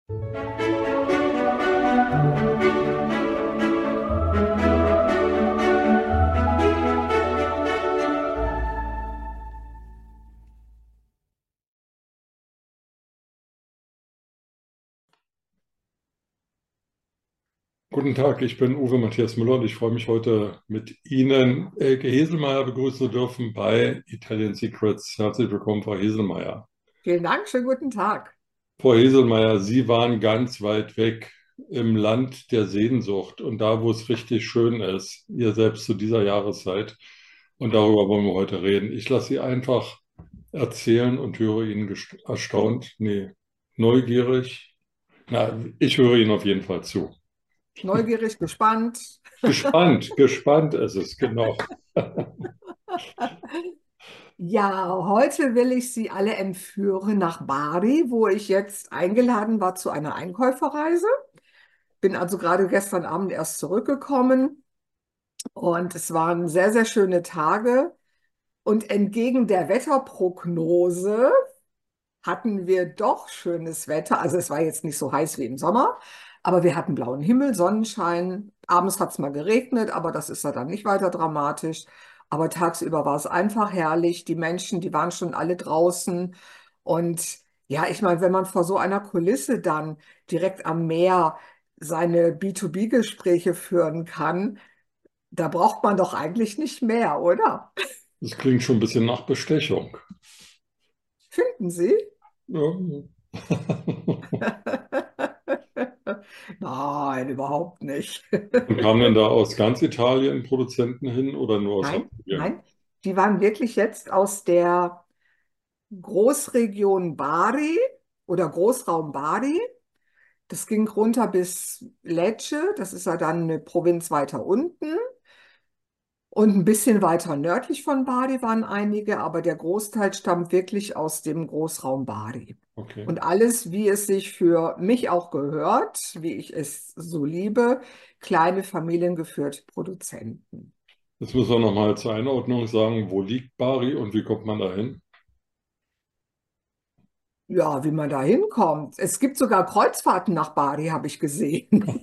Guten Tag, ich bin Uwe Matthias Müller und ich freue mich heute mit Ihnen, Elke Heselmeier, begrüßen zu dürfen bei Italian Secrets. Herzlich willkommen, Frau Heselmeier. Vielen Dank, schönen guten Tag. Frau Heselmeier, Sie waren ganz weit weg im Land der Sehnsucht und da, wo es richtig schön ist, ihr selbst zu dieser Jahreszeit. Und darüber wollen wir heute reden. Ich lasse Sie einfach erzählen und höre Ihnen erstaunt, nee, neugierig. Na, ich höre Ihnen auf jeden Fall zu. Neugierig, gespannt. Gespannt ist es, genau. Ja, heute will ich Sie alle entführen nach Bari, wo ich jetzt eingeladen war zu einer Einkäuferreise. Bin also gerade gestern Abend erst zurückgekommen und es waren sehr, sehr schöne Tage. Und entgegen der Wetterprognose hatten wir doch schönes Wetter. Also es war jetzt nicht so heiß wie im Sommer, aber wir hatten blauen Himmel, Sonnenschein. Abends hat es mal geregnet, aber das ist ja dann nicht weiter dramatisch. Aber tagsüber war es einfach herrlich. Die Menschen, die waren schon alle draußen. Und ja, ich meine, wenn man vor so einer Kulisse dann direkt am Meer seine B2B-Gespräche führen kann, da braucht man doch eigentlich nicht mehr, oder? Das klingt schon ein bisschen nach Bestechung. Finden Sie? Ja. Nein, überhaupt nicht. Und kamen denn da aus ganz Italien Produzenten hin oder nur aus Nein, Apulien? nein. Die waren wirklich jetzt aus der Großregion Bari oder Großraum Bari. Das ging runter bis Lecce, das ist ja dann eine Provinz weiter unten. Und ein bisschen weiter nördlich von Bari waren einige, aber der Großteil stammt wirklich aus dem Großraum Bari. Okay. Und alles, wie es sich für mich auch gehört, wie ich es so liebe, kleine familiengeführte Produzenten. Jetzt müssen wir nochmal zur Einordnung sagen, wo liegt Bari und wie kommt man da hin? Ja, wie man da hinkommt. Es gibt sogar Kreuzfahrten nach Bari, habe ich gesehen.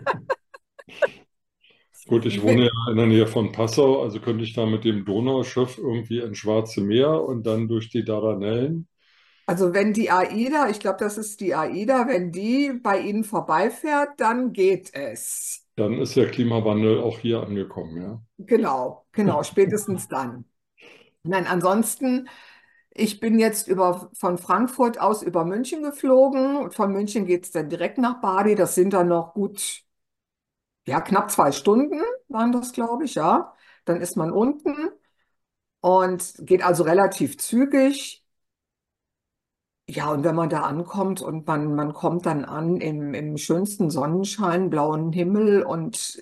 Gut, ich wohne ja in der Nähe von Passau, also könnte ich da mit dem Donauschiff irgendwie ins Schwarze Meer und dann durch die Dardanellen. Also wenn die AIDA, ich glaube, das ist die AIDA, wenn die bei Ihnen vorbeifährt, dann geht es. Dann ist der Klimawandel auch hier angekommen, ja. Genau, genau, spätestens dann. Nein, ansonsten, ich bin jetzt von Frankfurt aus über München geflogen. Und von München geht es dann direkt nach Bari. Das sind dann noch gut, ja, knapp 2 Stunden waren das, glaube ich, ja. Dann ist man unten und geht also relativ zügig. Ja, und wenn man da ankommt und man kommt dann an im schönsten Sonnenschein, blauen Himmel und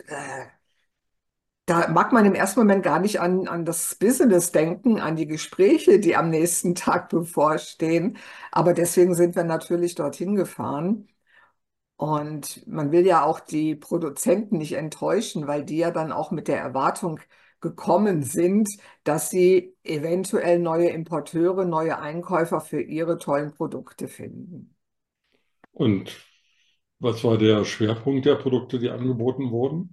da mag man im ersten Moment gar nicht an das Business denken, an die Gespräche, die am nächsten Tag bevorstehen. Aber deswegen sind wir natürlich dorthin gefahren. Und man will ja auch die Produzenten nicht enttäuschen, weil die ja dann auch mit der Erwartung gekommen sind, dass sie eventuell neue Importeure, neue Einkäufer für ihre tollen Produkte finden. Und was war der Schwerpunkt der Produkte, die angeboten wurden?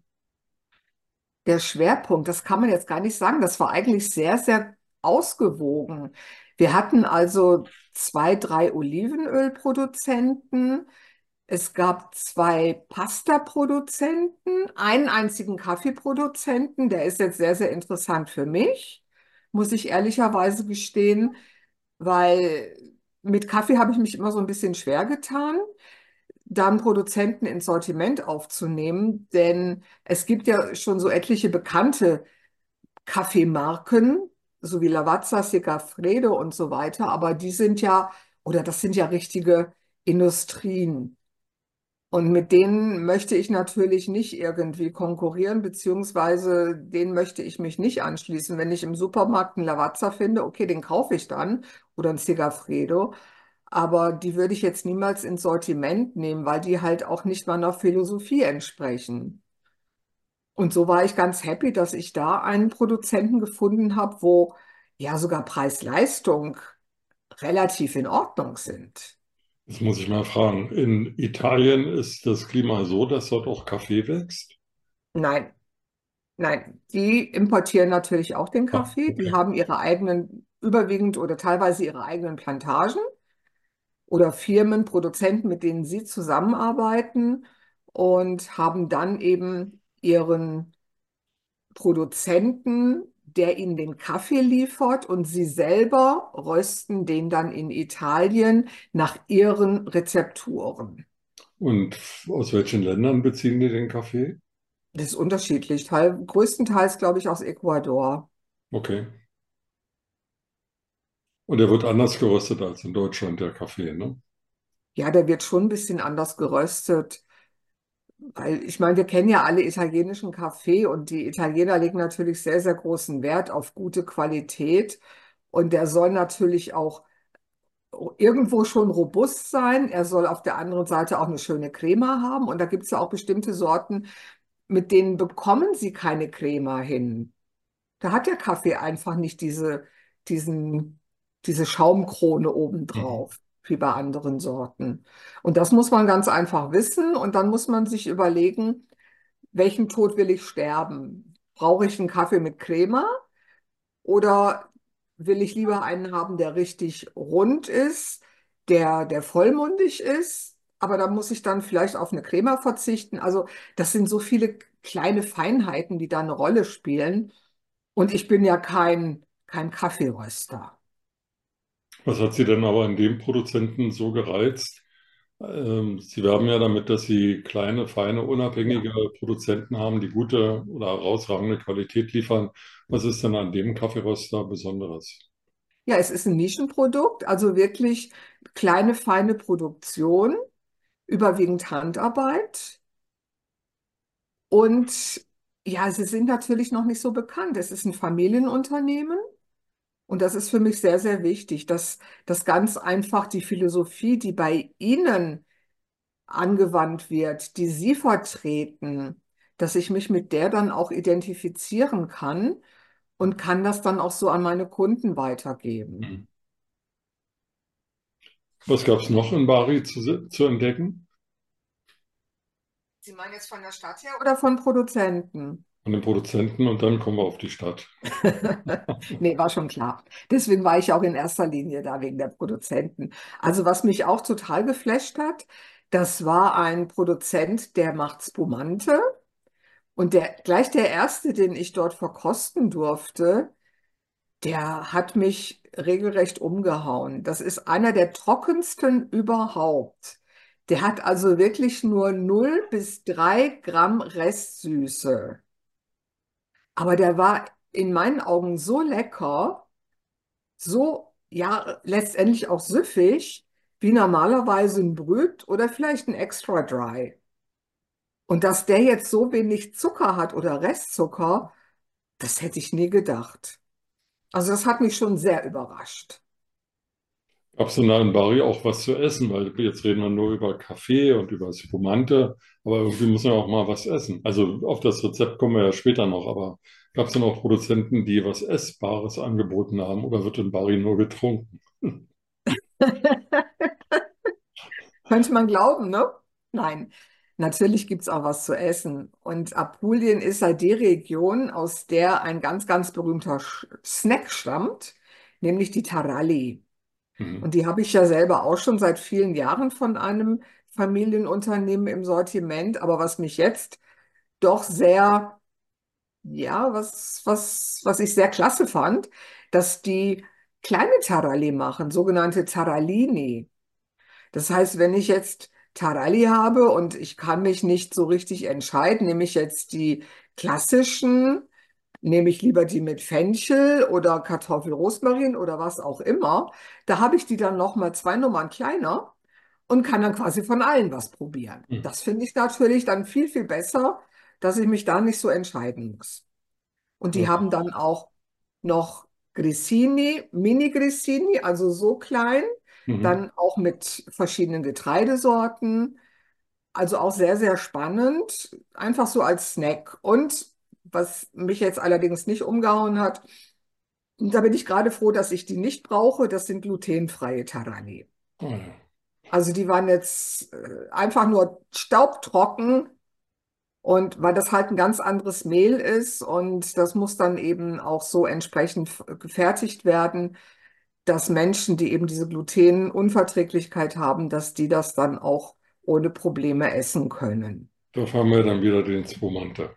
Der Schwerpunkt, das kann man jetzt gar nicht sagen, das war eigentlich sehr, sehr ausgewogen. Wir hatten also zwei, drei Olivenölproduzenten. Es gab zwei Pasta-Produzenten, einen einzigen Kaffeeproduzenten, der ist jetzt sehr, sehr interessant für mich, muss ich ehrlicherweise gestehen, weil mit Kaffee habe ich mich immer so ein bisschen schwer getan, da einen Produzenten ins Sortiment aufzunehmen, denn es gibt ja schon so etliche bekannte Kaffeemarken, so wie Lavazza, Segafredo und so weiter, aber die sind ja, oder das sind ja richtige Industrien. Und mit denen möchte ich natürlich nicht irgendwie konkurrieren, beziehungsweise denen möchte ich mich nicht anschließen. Wenn ich im Supermarkt einen Lavazza finde, okay, den kaufe ich dann oder einen Segafredo. Aber die würde ich jetzt niemals ins Sortiment nehmen, weil die halt auch nicht meiner Philosophie entsprechen. Und so war ich ganz happy, dass ich da einen Produzenten gefunden habe, wo ja sogar Preis-Leistung relativ in Ordnung sind. Das muss ich mal fragen. In Italien ist das Klima so, dass dort auch Kaffee wächst? Nein, nein, die importieren natürlich auch den Ah, Kaffee. Die okay. haben ihre eigenen, überwiegend oder teilweise ihre eigenen Plantagen oder Firmen, Produzenten, mit denen sie zusammenarbeiten und haben dann eben ihren Produzenten, der ihnen den Kaffee liefert und sie selber rösten den dann in Italien nach ihren Rezepturen. Und aus welchen Ländern beziehen die den Kaffee? Das ist unterschiedlich. Größtenteils, glaube ich, aus Ecuador. Okay. Und der wird anders geröstet als in Deutschland, der Kaffee, ne? Ja, der wird schon ein bisschen anders geröstet. Weil ich meine, wir kennen ja alle italienischen Kaffee und die Italiener legen natürlich sehr, sehr großen Wert auf gute Qualität. Und der soll natürlich auch irgendwo schon robust sein. Er soll auf der anderen Seite auch eine schöne Crema haben. Und da gibt es ja auch bestimmte Sorten, mit denen bekommen sie keine Crema hin. Da hat der Kaffee einfach nicht diesen, diese Schaumkrone Mhm. obendrauf, wie bei anderen Sorten. Und das muss man ganz einfach wissen. Und dann muss man sich überlegen, welchen Tod will ich sterben? Brauche ich einen Kaffee mit Crema oder will ich lieber einen haben, der richtig rund ist, der vollmundig ist? Aber da muss ich dann vielleicht auf eine Crema verzichten. Also das sind so viele kleine Feinheiten, die da eine Rolle spielen. Und ich bin ja kein Kaffeeröster. Was hat Sie denn aber an dem Produzenten so gereizt? Sie werben ja damit, dass Sie kleine, feine, Ja. unabhängige Produzenten haben, die gute oder herausragende Qualität liefern. Was ist denn an dem Kaffeeröster Besonderes? Ja, es ist ein Nischenprodukt, also wirklich kleine, feine Produktion, überwiegend Handarbeit. Und ja, sie sind natürlich noch nicht so bekannt. Es ist ein Familienunternehmen und das ist für mich sehr, sehr wichtig, dass ganz einfach die Philosophie, die bei Ihnen angewandt wird, die Sie vertreten, dass ich mich mit der dann auch identifizieren kann und kann das dann auch so an meine Kunden weitergeben. Mhm. Was gab es noch in Bari zu entdecken? Sie meinen jetzt von der Stadt her oder von Produzenten? Von den Produzenten und dann kommen wir auf die Stadt. Nee, war schon klar. Deswegen war ich auch in erster Linie da wegen der Produzenten. Also was mich auch total geflasht hat, das war ein Produzent, der macht Spumante. Und gleich der erste, den ich dort verkosten durfte, der hat mich regelrecht umgehauen. Das ist einer der trockensten überhaupt. Der hat also wirklich nur 0 bis 3 Gramm Restsüße. Aber der war in meinen Augen so lecker, so, ja, letztendlich auch süffig, wie normalerweise ein Brüt oder vielleicht ein Extra Dry. Und dass der jetzt so wenig Zucker hat oder Restzucker, das hätte ich nie gedacht. Also das hat mich schon sehr überrascht. Gab es denn da in Bari auch was zu essen? Weil jetzt reden wir nur über Kaffee und über Spumante, aber irgendwie muss man ja auch mal was essen. Also auf das Rezept kommen wir ja später noch, aber gab es denn auch Produzenten, die was Essbares angeboten haben oder wird in Bari nur getrunken? Könnte man glauben, ne? Nein, natürlich gibt es auch was zu essen. Und Apulien ist ja die Region, aus der ein ganz, ganz berühmter Snack stammt, nämlich die Taralli. Mhm. Und die habe ich ja selber auch schon seit vielen Jahren von einem Familienunternehmen im Sortiment. Aber was mich jetzt doch sehr, ja, was ich sehr klasse fand, dass die kleine Taralli machen, sogenannte Tarallini. Das heißt, wenn ich jetzt Taralli habe und ich kann mich nicht so richtig entscheiden, nehme ich jetzt die klassischen, nehme ich lieber die mit Fenchel oder Kartoffel-Rosmarin oder was auch immer, da habe ich die dann noch mal 2 Nummern kleiner und kann dann quasi von allen was probieren. Mhm. Das finde ich natürlich dann viel, viel besser, dass ich mich da nicht so entscheiden muss. Und die haben dann auch noch Grissini, Mini-Grissini, also so klein, Mhm. dann auch mit verschiedenen Getreidesorten. Also auch sehr, sehr spannend, einfach so als Snack. Und was mich jetzt allerdings nicht umgehauen hat, und da bin ich gerade froh, dass ich die nicht brauche, das sind glutenfreie Tarani. Ah, ja. Also die waren jetzt einfach nur staubtrocken und weil das halt ein ganz anderes Mehl ist und das muss dann eben auch so entsprechend gefertigt werden, dass Menschen, die eben diese Glutenunverträglichkeit haben, dass die das dann auch ohne Probleme essen können. Da haben wir dann wieder den Spumante.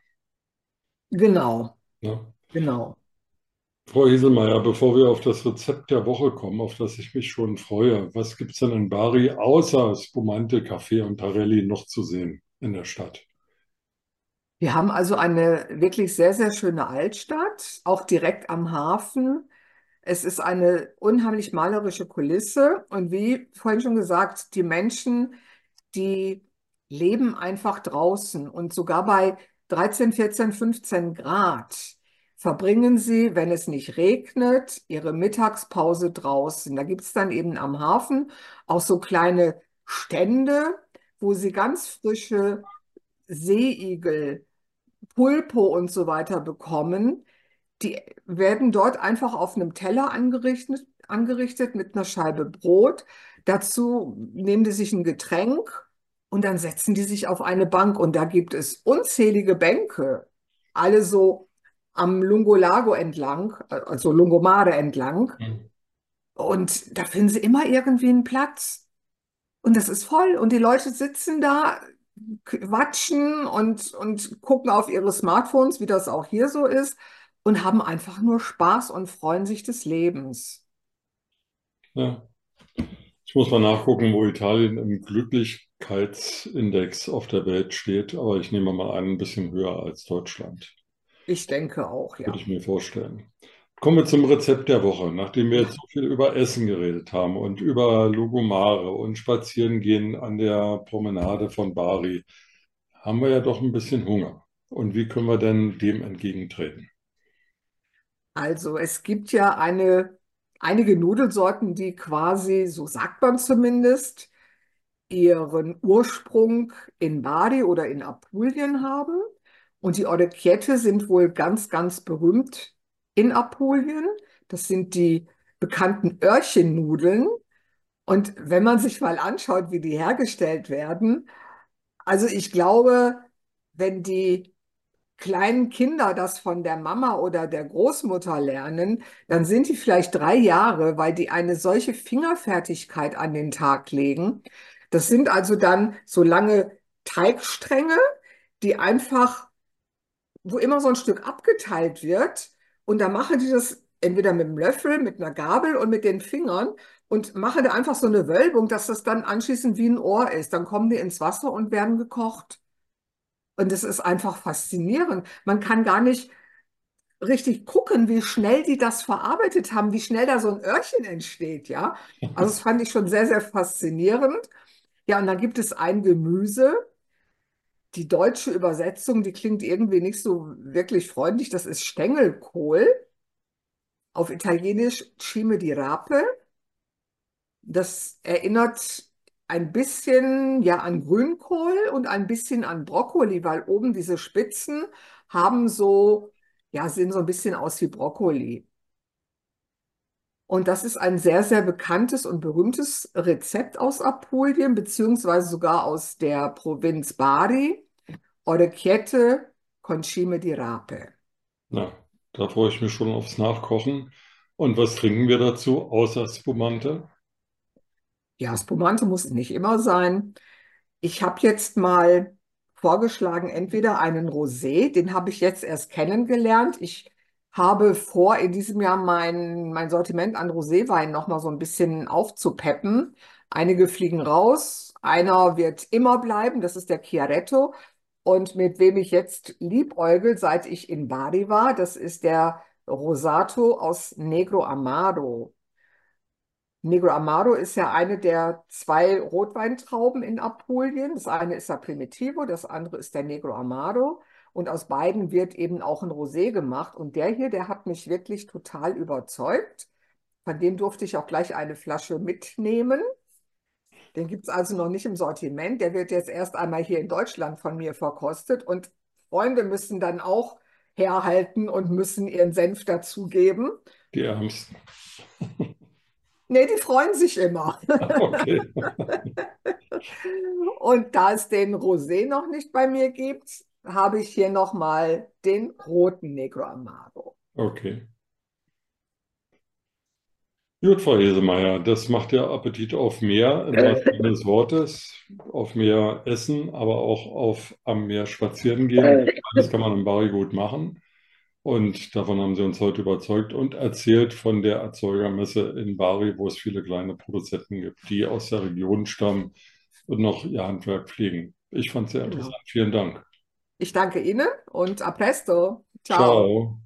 Genau, Ne? genau. Frau Hieselmeier, bevor wir auf das Rezept der Woche kommen, auf das ich mich schon freue, was gibt es denn in Bari außer Spumante, Kaffee und Tarelli noch zu sehen in der Stadt? Wir haben also eine wirklich sehr, sehr schöne Altstadt, auch direkt am Hafen. Es ist eine unheimlich malerische Kulisse und wie vorhin schon gesagt, die Menschen, die leben einfach draußen und sogar bei 13, 14, 15 Grad verbringen sie, wenn es nicht regnet, ihre Mittagspause draußen. Da gibt es dann eben am Hafen auch so kleine Stände, wo sie ganz frische Seeigel, Pulpo und so weiter bekommen. Die werden dort einfach auf einem Teller angerichtet mit einer Scheibe Brot. Dazu nehmen die sich ein Getränk und dann setzen die sich auf eine Bank. Und da gibt es unzählige Bänke, alle so am Lungolago entlang, also Lungomare entlang. Hm. Und da finden sie immer irgendwie einen Platz. Und das ist voll. Und die Leute sitzen da, quatschen und gucken auf ihre Smartphones, wie das auch hier so ist, und haben einfach nur Spaß und freuen sich des Lebens. Ja. Ich muss mal nachgucken, wo Italien im Glücklichkeitsindex auf der Welt steht, aber ich nehme mal an, ein bisschen höher als Deutschland, Ich denke auch, würde ja. ich mir vorstellen. Kommen wir zum Rezept der Woche. Nachdem wir jetzt Ja. so viel über Essen geredet haben und über Lugumare und Spazierengehen an der Promenade von Bari, haben wir ja doch ein bisschen Hunger. Und wie können wir denn dem entgegentreten? Also es gibt ja einige Nudelsorten, die quasi, so sagt man zumindest, ihren Ursprung in Bari oder in Apulien haben. Und die Orecchiette sind wohl ganz, ganz berühmt in Apulien. Das sind die bekannten Öhrchennudeln. Und wenn man sich mal anschaut, wie die hergestellt werden, also ich glaube, wenn die kleinen Kinder das von der Mama oder der Großmutter lernen, dann sind die vielleicht 3 Jahre, weil die eine solche Fingerfertigkeit an den Tag legen. Das sind also dann so lange Teigstränge, die einfach, wo immer so ein Stück abgeteilt wird. Und da machen die das entweder mit dem Löffel, mit einer Gabel und mit den Fingern und machen da einfach so eine Wölbung, dass das dann anschließend wie ein Ohr ist. Dann kommen die ins Wasser und werden gekocht. Und es ist einfach faszinierend. Man kann gar nicht richtig gucken, wie schnell die das verarbeitet haben, wie schnell da so ein Öhrchen entsteht, ja. Also das fand ich schon sehr, sehr faszinierend. Ja, und dann gibt es ein Gemüse. Die deutsche Übersetzung, die klingt irgendwie nicht so wirklich freundlich. Das ist Stängelkohl, auf Italienisch Cime di Rape. Das erinnert ein bisschen ja an Grünkohl und ein bisschen an Brokkoli, weil oben diese Spitzen haben so, ja, sehen so ein bisschen aus wie Brokkoli. Und das ist ein sehr, sehr bekanntes und berühmtes Rezept aus Apulien, beziehungsweise sogar aus der Provinz Bari, Orecchiette con cime di Rape. Na, da freue ich mich schon aufs Nachkochen. Und was trinken wir dazu, außer Spumante? Ja, Spumante muss nicht immer sein. Ich habe jetzt mal vorgeschlagen, entweder einen Rosé, den habe ich jetzt erst kennengelernt. Ich habe vor, in diesem Jahr mein Sortiment an Roséwein noch mal so ein bisschen aufzupeppen. Einige fliegen raus, einer wird immer bleiben, das ist der Chiaretto. Und mit wem ich jetzt liebäugel, seit ich in Bari war, das ist der Rosato aus Negro Amaro. Negro Amaro ist ja eine der zwei Rotweintrauben in Apulien. Das eine ist der Primitivo, das andere ist der Negro Amaro. Und aus beiden wird eben auch ein Rosé gemacht. Und der hier, der hat mich wirklich total überzeugt. Von dem durfte ich auch gleich eine Flasche mitnehmen. Den gibt es also noch nicht im Sortiment. Der wird jetzt erst einmal hier in Deutschland von mir verkostet. Und Freunde müssen dann auch herhalten und müssen ihren Senf dazugeben. Die Ärmsten. Nee, die freuen sich immer. Okay, Und da es den Rosé noch nicht bei mir gibt, habe ich hier nochmal den roten Negro Amaro. okay. Gut, Frau Hesemeyer, das macht ja Appetit auf mehr im wahrsten Sinne des Wortes, auf mehr Essen, aber auch auf am Meer spazieren gehen. Das kann man in Bari gut machen. Und davon haben Sie uns heute überzeugt und erzählt von der Erzeugermesse in Bari, wo es viele kleine Produzenten gibt, die aus der Region stammen und noch ihr Handwerk pflegen. Ich fand es sehr interessant. Genau. Vielen Dank. Ich danke Ihnen und a presto. Ciao. Ciao.